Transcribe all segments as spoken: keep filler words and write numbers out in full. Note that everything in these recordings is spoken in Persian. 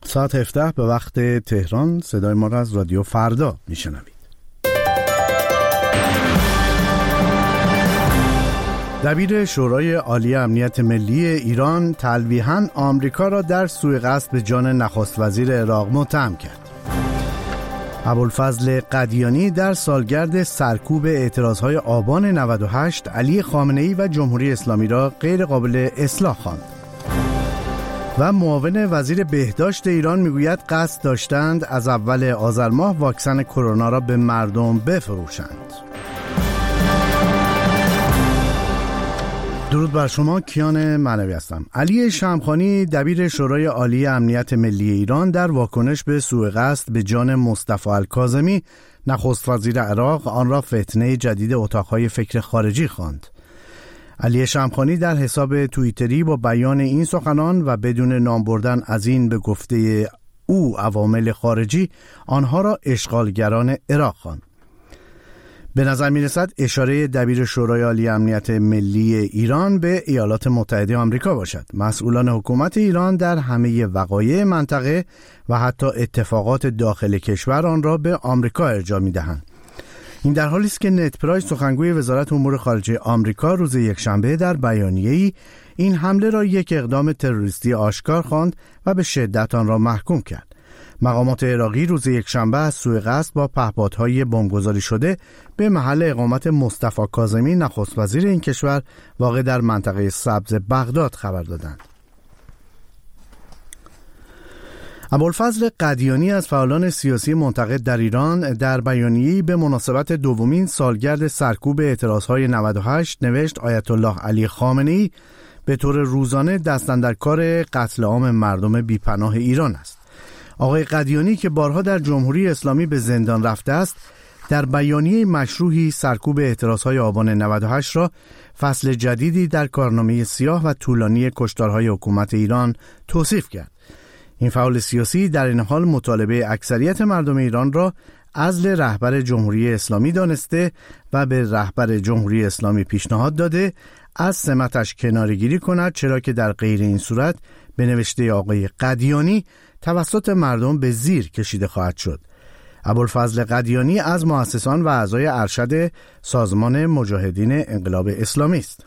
ساعت هفده به وقت تهران. صدای ما را از رادیو فردا میشنوید. دبیر شورای عالی امنیت ملی ایران تلویحاً آمریکا را در سوءقصد به جان نخست وزیر عراق متهم کرد. ابوالفضل قدیانی در سالگرد سرکوب اعتراضهای آبان نود و هشت علی خامنه‌ای و جمهوری اسلامی را غیر قابل اصلاح خواند. و معاون وزیر بهداشت ایران میگوید قصد داشتند از اول آذر ماه واکسن کرونا را به مردم بفروشند. درود بر شما، کیان معنوی هستم. علی شمخانی دبیر شورای عالی امنیت ملی ایران در واکنش به سوءقصد به جان مصطفی الکاظمی نخست وزیر عراق آن را فتنه جدید اتاقهای فکر خارجی خواند. علی شمخانی در حساب توییتری با بیان این سخنان و بدون نام بردن از این به گفته او عوامل خارجی آنها را اشغالگران عراق خواند. به نظر می رسد اشاره دبیر شورای عالی امنیت ملی ایران به ایالات متحده آمریکا باشد. مسئولان حکومت ایران در همه وقایع منطقه و حتی اتفاقات داخل کشور آن را به آمریکا ارجاع می دهند. این در حالی است که نت پرایس سخنگوی وزارت امور خارجه آمریکا روز یکشنبه در بیانیه‌ای این حمله را یک اقدام تروریستی آشکار خواند و به شدت آن را محکوم کرد. مقامات عراقی روز یکشنبه از سوءقصد با پهپادهای بمبگذاری شده به محل اقامت مصطفی کاظمی نخست وزیر این کشور واقع در منطقه سبز بغداد خبر دادند. ابوالفضل قدیانی از فعالان سیاسی منتقد در ایران در بیانیه‌ای به مناسبت دومین سالگرد سرکوب اعتراضهای نود و هشت نوشت آیت الله علی خامنه‌ای به طور روزانه دست اندرکار قتل عام مردم بیپناه ایران است. آقای قدیانی که بارها در جمهوری اسلامی به زندان رفته است، در بیانیه مشروحی سرکوب اعتراضهای آبان نود و هشت را فصل جدیدی در کارنامه سیاه و طولانی کشتارهای حکومت ایران توصیف کرد. این فعال سیاسی در این حال مطالبه اکثریت مردم ایران را عزل رهبر جمهوری اسلامی دانسته و به رهبر جمهوری اسلامی پیشنهاد داده از سمتش کناره‌گیری کند، چرا که در غیر این صورت به نوشته آقای قدیانی توسط مردم به زیر کشیده خواهد شد. ابوالفضل قدیانی از مؤسسان و اعضای ارشد سازمان مجاهدین انقلاب اسلامی است.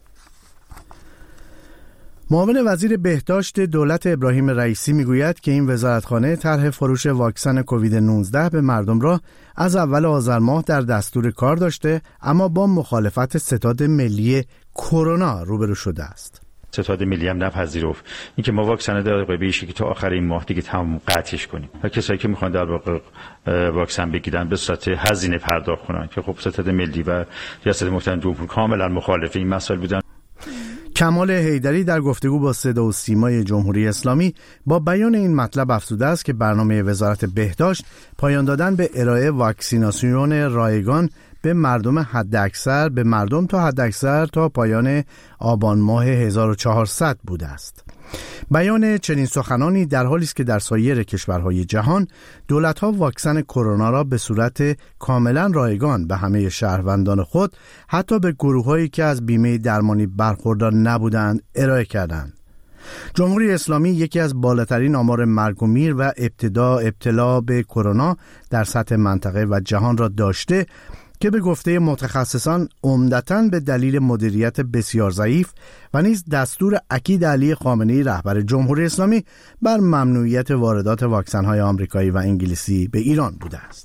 معاون وزیر بهداشت دولت ابراهیم رئیسی میگوید که این وزارتخانه طرح فروش واکسن کووید نوزده به مردم را از اول آذر ماه در دستور کار داشته، اما با مخالفت ستاد ملی کرونا روبرو شده است. ستاد ملی هم نپذیرفت اینکه ما واکسن دقیقه بیشی که تا آخر این ماه دیگه تمام قطعش کنیم و کسایی که میخوان در واقع واکسن بگیرن به صورت هزینه پرداخت کنن که خب ستاد ملی و ریاست محترم جمهوری کاملا مخالف این مسائل بودن. کمال حیدری در گفتگو با صدا و سیمای جمهوری اسلامی با بیان این مطلب افزوده است که برنامه وزارت بهداشت پایان دادن به ارائه واکسیناسیون رایگان به مردم حداکثر به مردم تا حداکثر تا پایان آبان ماه هزار و چهارصد بوده است. بیان چنین سخنانی در حالی است که در سایر کشورهای جهان دولت‌ها واکسن کرونا را به صورت کاملا رایگان به همه شهروندان خود، حتی به گروه‌هایی که از بیمه درمانی برخوردار نبودند، ارائه کردند. جمهوری اسلامی یکی از بالاترین آمار مرگ و میر و ابتدا ابتلا به کرونا در سطح منطقه و جهان را داشته که به گفته متخصصان عمدتاً به دلیل مدیریت بسیار ضعیف و نیز دستور اکید علی خامنه‌ای رهبر جمهوری اسلامی بر ممنوعیت واردات واکسن‌های آمریکایی و انگلیسی به ایران بوده است.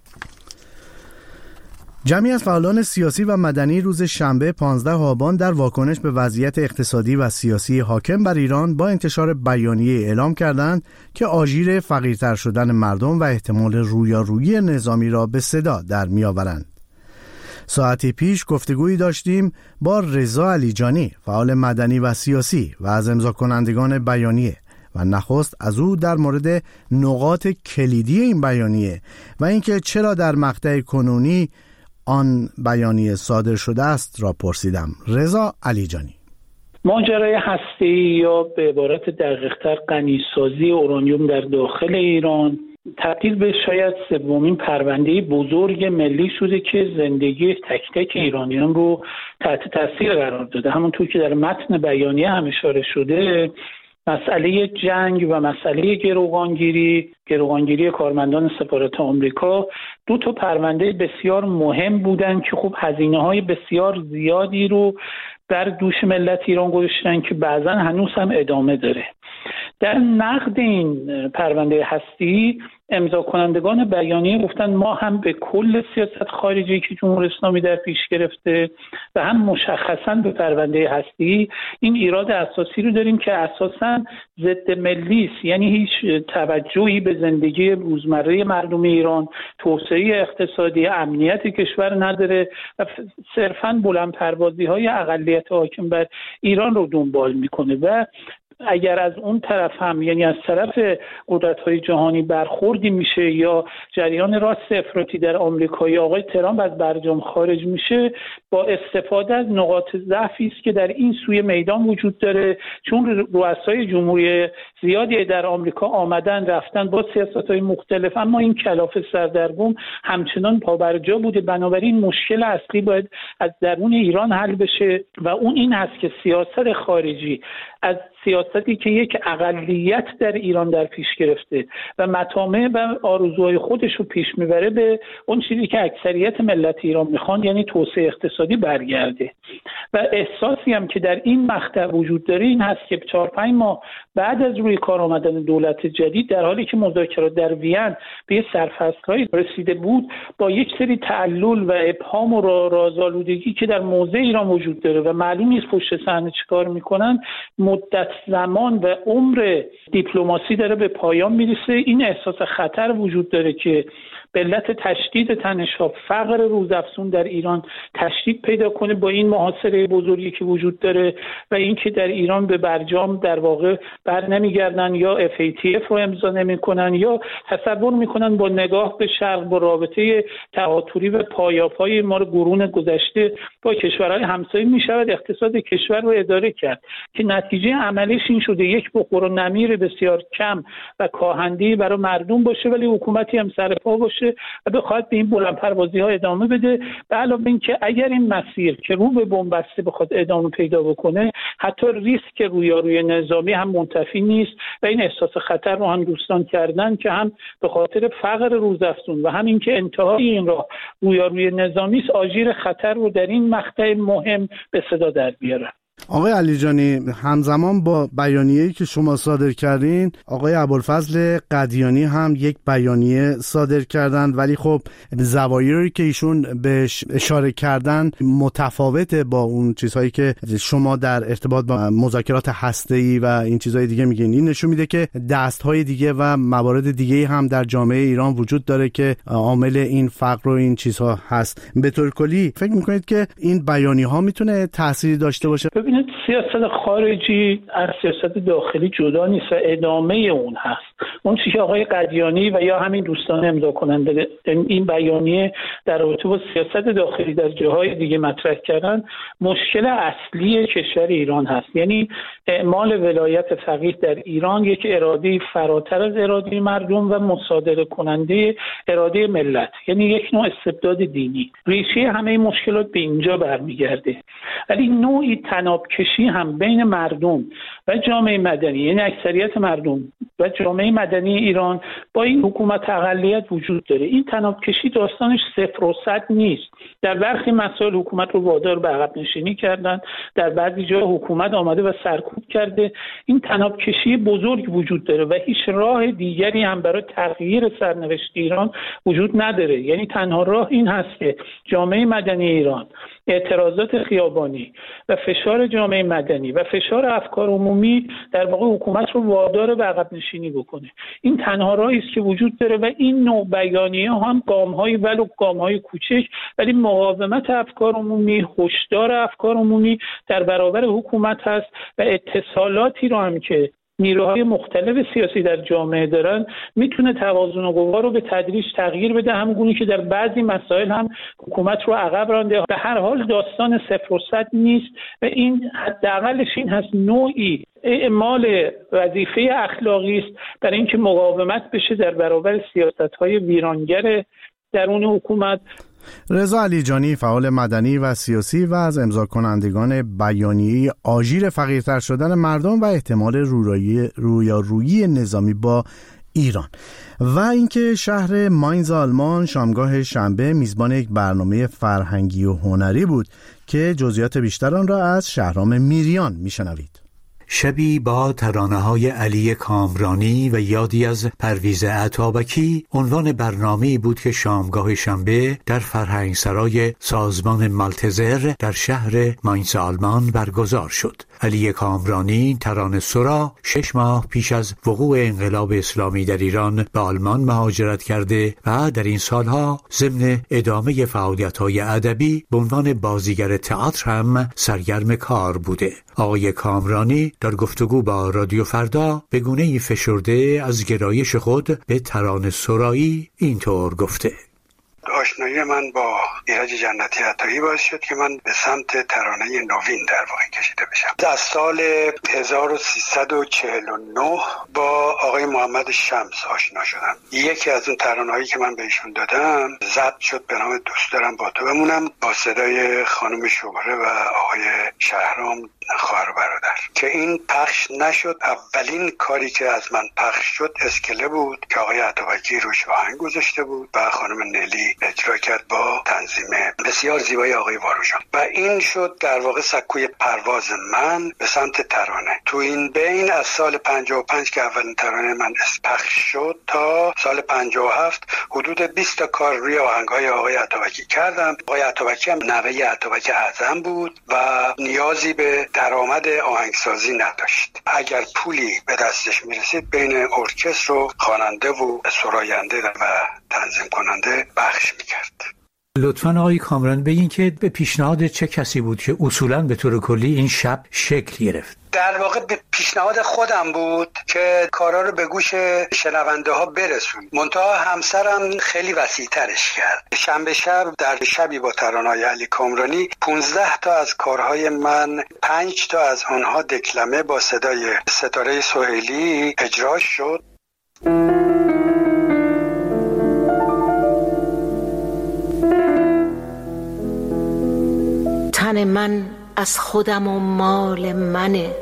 جمعی از فعالان سیاسی و مدنی روز شنبه پانزده آبان در واکنش به وضعیت اقتصادی و سیاسی حاکم بر ایران با انتشار بیانیه اعلام کردند که آژیر فقیرتر شدن مردم و احتمال رویارویی نظامی را به صدا در می‌آورند. ساعتی پیش گفتگویی داشتیم با رضا علیجانی، فعال مدنی و سیاسی و از امضا کنندگان بیانیه، و نخست از او در مورد نقاط کلیدی این بیانیه و اینکه چرا در مقطع کنونی آن بیانیه صادر شده است را پرسیدم. رضا علیجانی: ماجرای هسته‌ای یا به عبارت دقیق‌تر غنی‌سازی اورانیوم در داخل ایران تبدیل به شاید سومین پرونده بزرگ ملی شده که زندگی تک تک ایرانیان رو تحت تاثیر قرار داده. همونطور که در متن بیانیه هم اشاره شده، مسئله جنگ و مسئله گروگانگیری گروگانگیری کارمندان سفارت آمریکا دو تا پرونده بسیار مهم بودن که خب هزینه‌های بسیار زیادی رو بر دوش ملت ایران گذاشتن که بعضا هنوز هم ادامه داره. در نقد این پرونده هستی امضا کنندگان بیانیه گفتن ما هم به کل سیاست خارجی که جمهوری اسلامی در پیش گرفته و هم مشخصاً به پرونده هستی این ایراد اساسی رو داریم که اساساً ضد ملی است، یعنی هیچ توجهی به زندگی روزمره مردم ایران، توسعه اقتصادی، امنیت کشور نداره و صرفاً بلندپروازی‌های اقلیت حاکم بر ایران رو دنبال میکنه. و اگر از اون طرف هم یعنی از طرف قدرت‌های جهانی برخوردی میشه یا جریان راست افراطی در آمریکا یا آقای ترامپ از برجام خارج میشه، با استفاده از نقاط ضعفی است که در این سوی میدان وجود داره، چون رؤسای جمهوری زیادی در آمریکا آمدن رفتن با سیاست‌های مختلف، اما این کلافه سردرگم همچنان پابرجا بوده. بنابراین مشکل اصلی باید از درون ایران حل بشه و اون این هست که سیاست خارجی از سیاستی که یک اقلیت در ایران در پیش گرفته و مطامع و آرزوهای خودش رو پیش میبره به اون چیزی که اکثریت ملت ایران میخوان، یعنی توسعه اقتصادی برگرده. و احساسی هم که در این مقطع وجود داره این هست که چهار پنج ماه بعد از روی کار آمدن دولت جدید، در حالی که مذاکرات در وین به سرفصل‌های رسیده بود، با یک سری تعلل و ابهام و رازآلودگی که در موضع ایران وجود داره و معلوم نیست پشت صحنه چیکار میکنن، مدت زمان و عمر دیپلماسی داره به پایان میرسه. این احساس خطر وجود داره که به علت تشدید تنش‌ها، فقر روزافزون در ایران تشدید پیدا کنه با این محاصره بزرگی که وجود داره و اینکه در ایران به برجام در واقع بر نمیگردن یا اف ای تی اف رو امضا نمیکنن یا تصور میکنن با نگاه به شرق با رابطه تواتری و پایاپای ما رو قرون گذشته با کشورهای همسایه میشود اقتصاد کشور رو اداره کرد، که نتیجه عملیش این شده یک بخور و نمیر بسیار کم و کاهندی برای مردم باشه، ولی حکومتی هم سر پا باشه و بخواد به این بلندپروازی ها ادامه بده. به علاوه این که اگر این مسیر که رو به بنبسته بخواد ادامه پیدا بکنه، حتی ریسک رویاروی نظامی هم منتفی نیست و این احساس خطر رو هم دوستان کردن که هم به خاطر فقر روزافزون و هم این که انتهای این راه رویاروی نظامی است، آژیر خطر رو در این مقطع مهم به صدا در بیاره. آقای علیجانی، همزمان با بیانیه‌ای که شما صادر کردین، آقای ابوالفضل قدیانی هم یک بیانیه صادر کردن، ولی خب زوایایی که ایشون بهش اشاره کردن متفاوته با اون چیزهایی که شما در ارتباط با مذاکرات هسته‌ای و این چیزهای دیگه میگین. این نشون میده که دستهای دیگه و موارد دیگه هم در جامعه ایران وجود داره که عامل این فقر و این چیزها هست. به طور کلی فکر میکنید که این بیانیه‌ها میتونه تأثیری داشته باشه؟ ببینید، سیاست خارجی از سیاست داخلی جدا نیست و ادامه اون هست. اون چیزی که آقای قدیانی و یا همین دوستان امضا کننده این بیانیه در رابطه با سیاست داخلی در جاهای دیگه مطرح کردن، مشکل اصلی کشور ایران هست. یعنی اعمال ولایت فقیه در ایران یک اراده فراتر از اراده مردم و مصادره کننده اراده ملت، یعنی یک نوع استبداد دینی. ریشه همه مشکلات به اینجا برمیگرده. ولی نوعی تنابکشی هم بین مردم و جامعه مدنی، یعنی اکثریت مردم و جامعه مدنی ایران با این حکومت اقلیت وجود داره. این تنابکشی داستانش صفر و صد نیست. در برخی مسائل حکومت رو وادار به عقب نشینی کردن، در بعضی جا حکومت آمده و سرکوب کرده. این تنابکشی بزرگ وجود داره و هیچ راه دیگری هم برای تغییر سرنوشت ایران وجود نداره. یعنی تنها راه این هست که جامعه مدنی ایران اعتراضات خیابانی و فشار جامعه مدنی و فشار افکار عمومی در واقع حکومت رو وادار به عقب نشینی بکنه. این تنها راهی است که وجود داره و این نوع بیانیه هم گام‌های ولو گام‌های کوچک ولی مقاومت افکار عمومی، هشدار افکار عمومی در برابر حکومت هست و اتصالاتی رو هم که نیروهای مختلف سیاسی در جامعه دارن میتونه توازن قوا رو به تدریج تغییر بده، همونگونه که در بعضی مسائل هم حکومت رو عقب رانده. به هر حال داستان صفر و صد نیست و این حداقلش این هست نوعی اعمال وظیفه اخلاقی است برای اینکه مقاومت بشه در برابر سیاست‌های ویرانگر درون حکومت رضا علیجانی فعال مدنی و سیاسی و از امضا کنندگان بیانیه آژیر فقیرتر شدن مردم و احتمال رویارویی نظامی با ایران و اینکه شهر ماینز آلمان شامگاه شنبه میزبان یک برنامه فرهنگی و هنری بود که جزئیات بیشتر آن را از شهرام میریان میشنوید. شبی با ترانه‌های علی کامرانی و یادی از پرویز عطابکی عنوان برنامه‌ای بود که شامگاه شنبه در فرهنگسرای سازمان مالتزر در شهر ماینز آلمان برگزار شد. علی کامرانی ترانه‌سرا شش ماه پیش از وقوع انقلاب اسلامی در ایران به آلمان مهاجرت کرده و در این سالها ضمن ادامه فعالیت‌های ادبی به عنوان بازیگر تئاتر هم سرگرم کار بوده. آقای کامرانی در گفتگو با رادیو فردا به گونه‌ای فشرده از گرایش خود به ترانه‌سرایی اینطور گفته: آشنایی من با ایرج جنتی عطایی باعث شد که من به سمت ترانه نوین در واقع کشیده بشم. از سال هزار و سیصد و چهل و نه با آقای محمد شمس آشنا شدم. یکی از اون ترانه‌هایی که من بهشون دادم ضبط شد به نام دوست دارم با تو بمونم با صدای خانم شهره و آقای شهرام خواهر و برادر که این پخش نشد. اولین کاری که از من پخش شد اسکله بود که آقای عطابکی روش آهنگ گذاشته بود و خانم نلی اجرا کرد با تنظیم بسیار زیبای آقای واروژان و این شد در واقع سکوی پرواز من به سمت ترانه. تو این بین از سال پنجاه و پنج که اولین ترانه من پخش شد تا سال پنجاه و هفت حدود بیست تا کار روی آهنگ‌های آقای عطابکی کردم. آقای عطابکی هم نوه عطابک اعظم بود و نیازی به درآمد آهنگسازی نداشت. اگر پولی به دستش میرسید بین ارکستر و خواننده و سراینده و تنظیم کننده بخش میکرد. لطفاً آقای کامران بگین که به پیشنهاد چه کسی بود که اصولاً به طور کلی این شب شکل گرفت؟ در واقع به پیشنهاد خودم بود که کارا رو به گوش شنونده ها برسون. منتها همسرم خیلی وسیع ترش کرد. شنبه شب در شبی با ترانه‌های علی کامرانی پانزده تا از کارهای من، پنج تا از آنها دکلمه با صدای ستاره سهیلی اجرا شد. تن من از خودم و مال منه،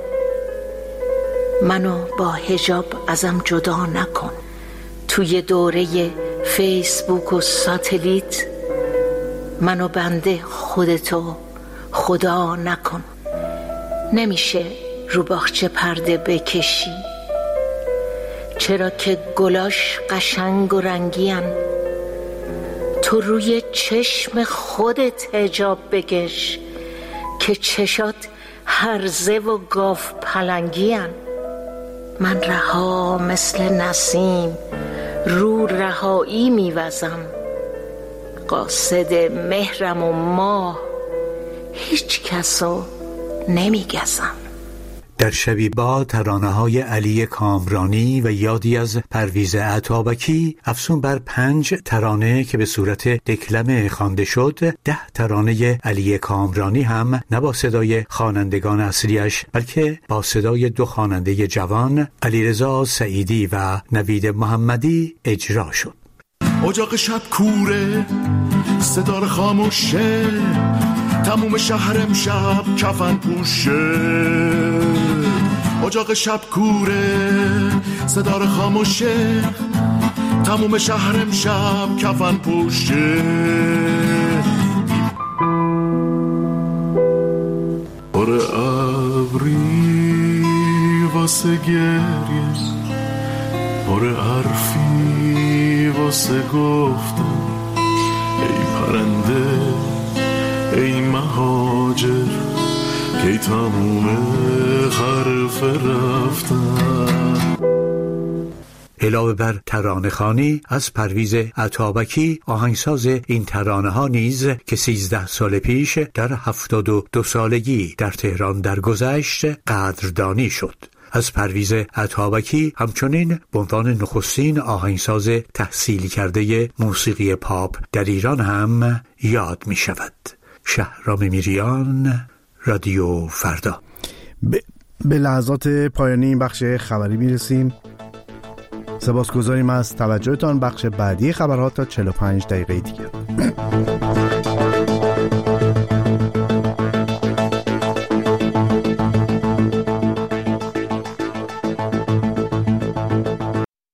منو با حجاب ازم جدا نکن. توی دوره فیسبوک و ساتلیت منو بنده خودتو خدا نکن. نمیشه رو باغچه پرده بکشی، چرا که گلاش قشنگ و رنگین. تو روی چشم خودت حجاب بکش که چشات هرزه و گاف پلنگین. من رها مثل نسیم رو رهایی میوزم، قاصد مهرم و ماه هیچ کسو نمیگزم. در شبی با ترانه‌های علی کامرانی و یادی از پرویز عطابکی افزون بر پنج ترانه که به صورت دکلمه خوانده شد، ده ترانه علی کامرانی هم نه با صدای خوانندگان اصلیش بلکه با صدای دو خواننده جوان علیرضا سعیدی و نوید محمدی اجرا شد. اجاق شب کوره، صدا خاموشه، تموم شهر امشب کفن پوشه. اجاق شب کوره، صدا خاموشه، تموم شهر امشب کفن پوشه. پر ابری واسه گریه، پر حرفی واسه گفتن. ای پرنده ای مهاجر کی تموم حرف رفتن. علاوه بر ترانه خوانی از پرویز عطابکی، آهنگساز این ترانه ها نیز که سیزده سال پیش در هفتاد و دو سالگی در تهران درگذشت قدردانی شد. از پرویز عطابکی همچنین به عنوان نخستین آهنگساز تحصیل کرده موسیقی پاپ در ایران هم یاد می شود. شهرام میریان، رادیو فردا. ب... به لحظات پایانی این بخش خبری میرسیم. سپاسگزاریم از توجهتان. بخش بعدی خبرها تا چهل و پنج دقیقه دیگه.